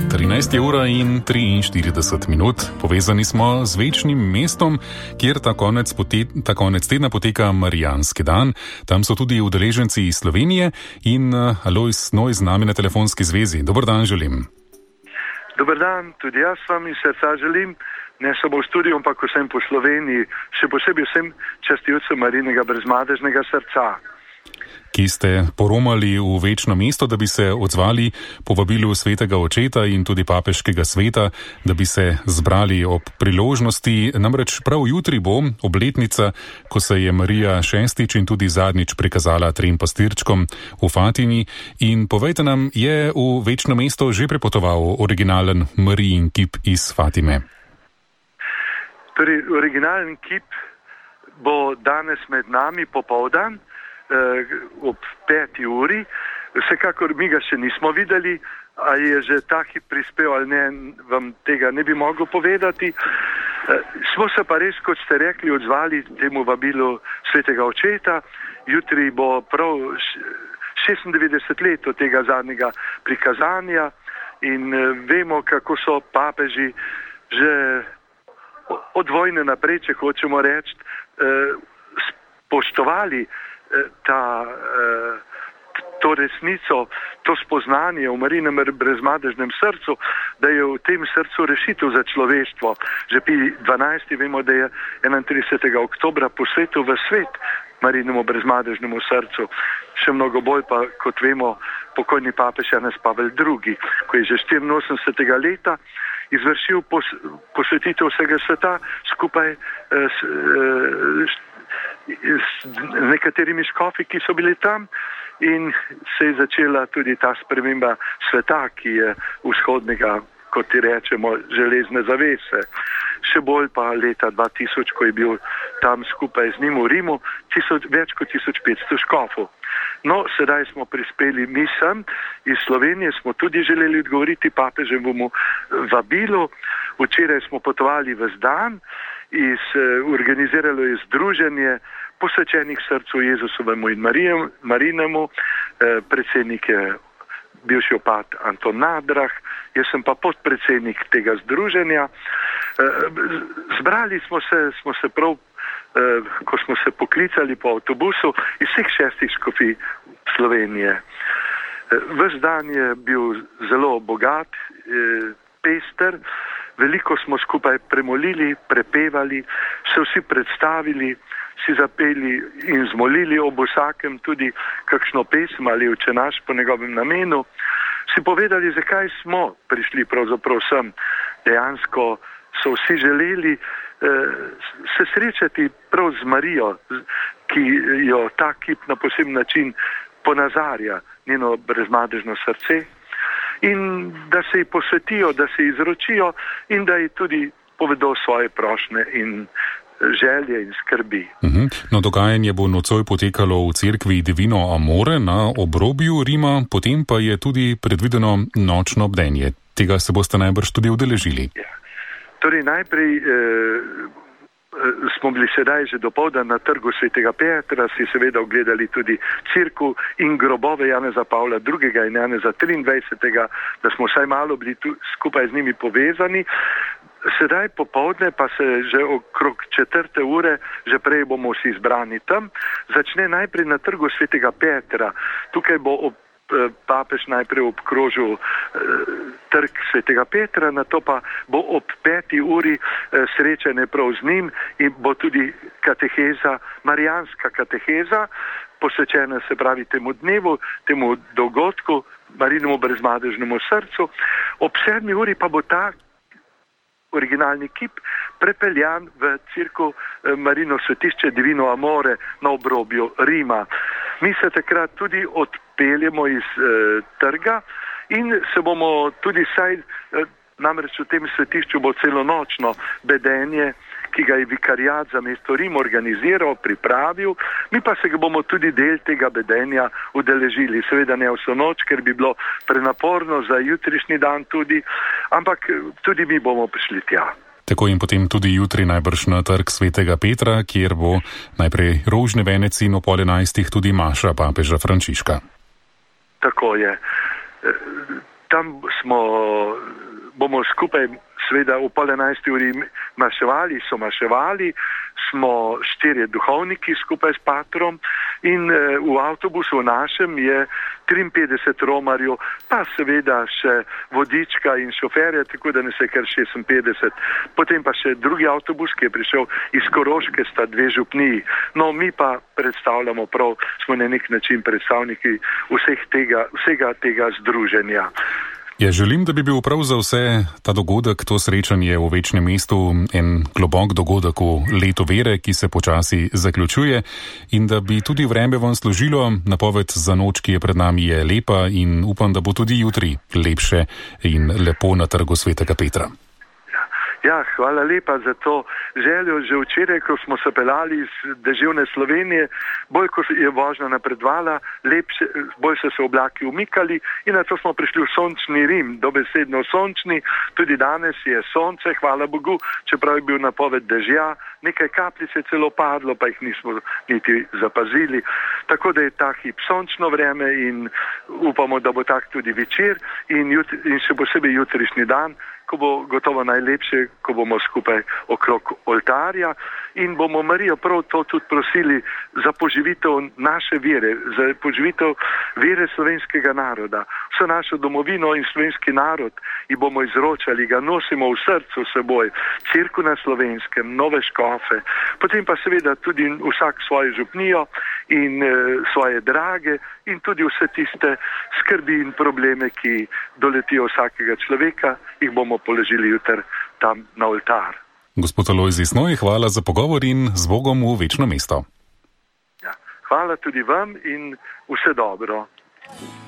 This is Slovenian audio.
13 ura in 43 minut. Povezani smo z večnim mestom, kjer ta konec tedna poteka Marijanski dan. Tam so tudi udeleženci iz Slovenije in Alojz Noj z nami na telefonski zvezi. Dober dan želim. Dober dan, tudi jaz vam iz srca želim, ne samo v studiu, ampak vsem po Sloveniji, še posebej vsem častilcem Marijinega brezmadežnega srca. Ki ste poromali v večno mesto, da bi se odzvali povabilu svetega očeta in tudi papeškega sveta, da bi se zbrali ob priložnosti. Namreč prav jutri bo obletnica, ko se je Marija šestič in tudi zadnjič prikazala trem pastirčkom v Fatimi. In povejte nam, je v večno mesto že prepotoval originalen Marijin kip iz Fatime? Torej, originalen kip bo danes med nami popoldan, ob 5. uri. Vsekakor mi ga še nismo videli, a je že taki prispel ali ne, vam tega ne bi mogel povedati. Smo se pa res, kot ste rekli, odzvali temu vabilu svetega očeta. Jutri bo prav 96 let od tega zadnjega prikazanja in vemo, kako so papeži že od vojne naprej, če hočemo reči, spoštovali to resnico, to spoznanje v Marijinem brezmadežnem srcu, da je v tem srcu rešitev za človeštvo. Že pri 12. vemo, da je 31. oktobra posvetil v svet Marijinemu brezmadežnemu srcu. Še mnogo bolj pa, kot vemo, pokojni papež Janez Pavel II., ko je že 84. leta izvršil posvetitev vsega sveta skupaj s nekaterimi škofi, ki so bili tam, in se je začela tudi ta sprememba sveta, ki je vzhodnega, kot ti rečemo, železne zavese. Še bolj pa leta 2000, ko je bil tam skupaj z njim v Rimu več kot 1500 škofov. No, sedaj smo prispeli mi sem, iz Slovenije smo tudi želeli odgovoriti papeževemu vabilu. Včeraj smo potovali ves dan, organiziralo je združenje posvečenih srcu Jezusovemu in Marijinemu. Predsednik je bivši opat Anton Nadrah, jaz sem pa podpredsednik tega združenja. Zbrali smo se prav, ko smo se poklicali po avtobusu iz vseh 6 škofij Slovenije. Ves dan je bil zelo bogat, pester. Veliko smo skupaj premolili, prepevali, se vsi predstavili, si zapeli in zmolili ob vsakem tudi kakšno pesem ali učenaš po njegovem namenu. Si povedali, zakaj smo prišli pravzaprav sem. Dejansko so vsi želeli se srečati prav z Marijo, ki jo ta kip na poseben način ponazarja, njeno brezmadežno srce, in da se ji posvetijo, da se ji izročijo in da ji tudi povedo svoje prošnje in želje in skrbi. No, dogajanje bo nocoj potekalo v cerkvi Divino Amore na obrobju Rima, potem pa je tudi predvideno nočno bdenje. Tega se boste najbrž tudi udeležili. Ja. Torej, najprej smo bili sedaj že dopoldan na trgu svetega Petra, si seveda ogledali tudi cerkev in grobove Janeza Pavla II. In Janeza 23., da smo vsaj malo bili tu skupaj z njimi povezani. Sedaj popoldne pa se že okrog 4. ure, že prej bomo vsi zbrani tam, začne najprej na trgu svetega Petra. Tukaj bo papež najprej obkrožil trg svetega Petra, nato pa bo ob 5. uri srečanje prav z njim in bo tudi kateheza, marijanska kateheza, posvečena se pravi temu dnevu, temu dogodku, Marijinemu brezmadežnemu srcu. Ob 7. uri pa bo ta originalni kip prepeljan v cerkev Marijino svetišče Divino Amore na obrobju Rima. Mi se takrat tudi odpeljemo iz trga in se bomo tudi namreč v tem svetišču bo celonočno bedenje, ki ga je vikariat za mesto Rim organiziral, pripravil. Mi pa se ga bomo tudi del tega bedenja udeležili. Seveda ne vso noč, ker bi bilo prenaporno za jutrišnji dan tudi, ampak tudi mi bomo prišli tja. Tako in potem tudi jutri najbrž na trg svetega Petra, kjer bo najprej rožni venec in ob 11. tudi maša papeža Frančiška. Tako je. Tam smo bomo skupaj seveda v 10:30 maševali, smo 4 duhovniki skupaj s patrom in v avtobusu našem je 53 romarjev, pa seveda še vodička in šoferja, tako da nas je kar 56. Potem pa še drugi avtobus, ki je prišel iz Koroške, sta 2 župniji. No, mi pa predstavljamo prav, smo na nek način predstavniki vsega tega združenja. Ja, želim, da bi bil prav za vse ta dogodek, to srečanje v Večnem mestu, en globok dogodek v letu vere, ki se počasi zaključuje in da bi tudi vreme vam služilo. Napoved za noč, ki je pred nami, je lepa in upam, da bo tudi jutri lepše in lepo na Trgu svetega Petra. Ja, hvala lepa za to željo. Že včeraj, ko smo se pelali iz deževne Slovenije, bolj ko je vožnja napredvala, bolj so se oblaki umikali in na to smo prišli v sončni Rim, dobesedno sončni. Tudi danes je sonce, hvala Bogu, čeprav je bil napoved dežja, nekaj kapljic je celo padlo, pa jih nismo niti zapazili. Tako da je ta hip sončno vreme in upamo, da bo tak tudi večer in še posebej jutrišnji dan, ko bo gotovo najlepše, ko bomo skupaj okrog oltarja in bomo Marijo prav to tudi prosili za poživitev naše vere, za poživitev vere slovenskega naroda. Vso našo domovino in slovenski narod ji bomo izročali, ga nosimo v srcu seboj, Cerkev na Slovenskem, nove škofe, potem pa seveda tudi vsak svojo župnijo in svoje drage in tudi vse tiste skrbi in probleme, ki doletijo vsakega človeka, jih bomo položili jutri tam na oltar. Gospod Alojzij Snoj, hvala za pogovor in z Bogom v Večno mesto. Ja, hvala tudi vam in vse dobro.